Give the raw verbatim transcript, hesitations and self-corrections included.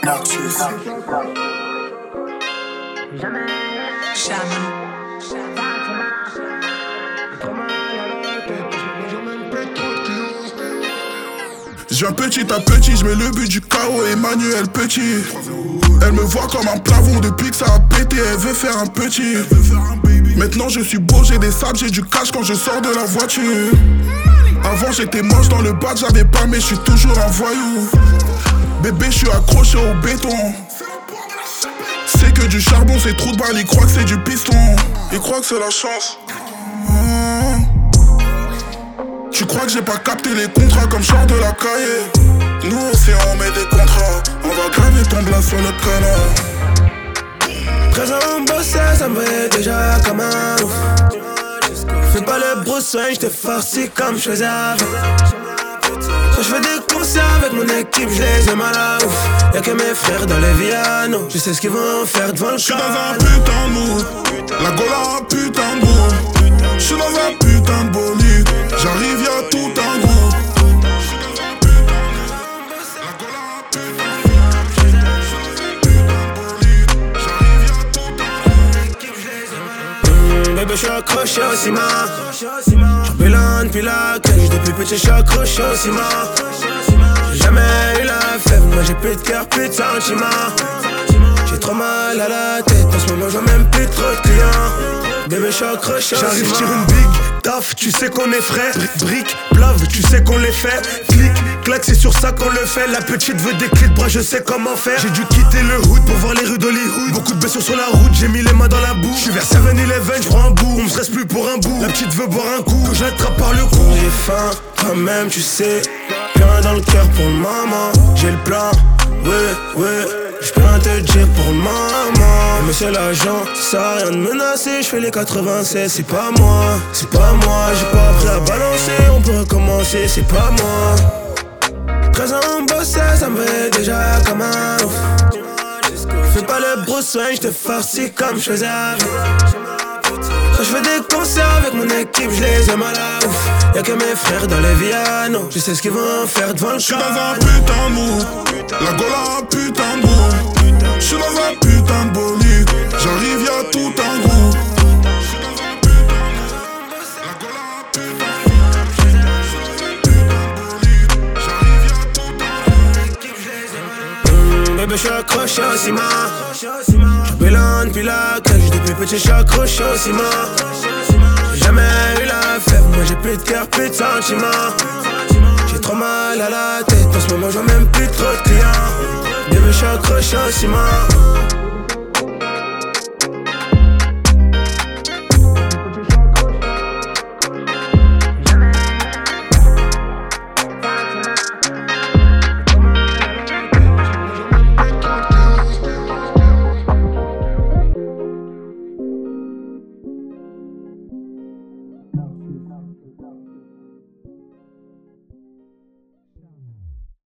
Noxious. Shaman. Je viens petit à petit, je mets le but du chaos, Emmanuel Petit. Elle me voit comme un plafond depuis que ça a pété, elle veut faire un petit. Maintenant je suis beau, j'ai des sables, j'ai du cash quand je sors de la voiture. Avant j'étais moche dans le bas, j'avais pas mais je suis toujours un voyou. Bébé je suis accroché au béton. C'est que du charbon, c'est trou de balle, ils croient que c'est du piston. Ils croient que c'est la chance. Tu crois que j'ai pas capté les contrats comme genre de la cahier. Nous aussi on met des contrats, on va graver ton blas sur le canard. treize ans bossé, ça me fait déjà comme un ouf. Fais pas le broussin, j'te farcis comme je faisais avant. Quand je fais des concerts avec mon équipe, je les aime à la ouf. Y'a que mes frères dans les Viano, je sais ce qu'ils vont faire devant le J'suis dans un putain de mood, la gola un putain de bout. J'suis dans un putain de bolide, j'arrive y'a tout un goût. Bébé, j'suis accroché au ciment. J'ambulante puis la cage. Depuis petit, j'suis accroché au ciment. J'ai jamais eu la fève, moi j'ai plus de cœur, plus de sentiments. J'ai trop mal à la tête, en ce moment j'en même plus trop de clients. Bébé, j'suis accroché au ciment. J'arrive sur une big taf, tu sais qu'on est frais. Brick, blave, tu sais qu'on les fait. Clic, clac, c'est sur ça qu'on le fait. La petite veut des clés de bras, je sais comment faire. J'ai dû quitter le hood pour voir les rues d'Hollywood. Beaucoup de blessures sur la route, j'ai mis les mains dans la boue. J'suis vers seven eleven, j'prends un bout, on me stresse plus pour un bout. La petite veut boire un coup, que je l'attrape par le cou. J'ai faim, toi-même tu sais. Plein dans le cœur pour le maman. J'ai le plan, ouais, ouais. J'peux rien te dire pour le moment. Mais monsieur l'agent, ça sert à rien de menacer. J'fais les quatre-vingt-seize, c'est pas moi. C'est pas moi, j'ai pas appris à balancer. On peut recommencer, c'est pas moi. treize ans bossé, ça me fait déjà comme un ouf. Fais pas le broussin, j'te farcis comme je faisais avant. Quand je fais des concerts avec mon équipe, je les aime à la ouf. Y'a que mes frères dans les Viano, je sais ce qu'ils vont faire devant le J'suis dans un putain de mood, la gola un putain de bout. J'suis dans un putain de bolide, j'arrive y'a tout un goût. Bébé, j'suis accroché au ciment. J'ambulante puis la cage. Depuis petit, j'suis accroché au ciment. J'ai jamais eu la fève, moi j'ai plus de cœur, plus de sentiments. J'ai trop mal à la tête, en ce moment j'en même plus trop de clients. Bébé, j'suis accroché au ciment.